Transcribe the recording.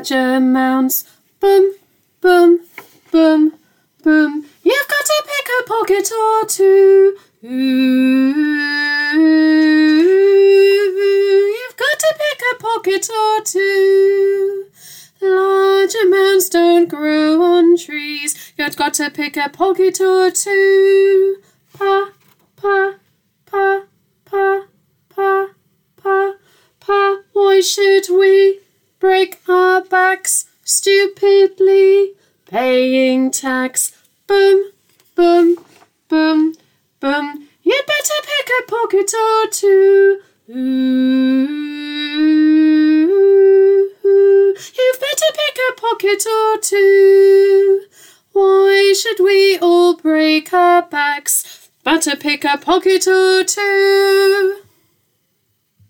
large amounts. Boom, boom, boom, boom. You've got to pick a pocket or two. You've got to pick a pocket or two. Large amounts don't grow on trees. You've got to pick a pocket or two. Pa, pa, pa, pa, pa, pa, pa. Why should we break our backs stupidly paying tax? Boom, boom, boom, boom. You'd better pick a pocket or two. You've better pick a pocket or two. Why should we all break our backs? Better pick a pocket or two.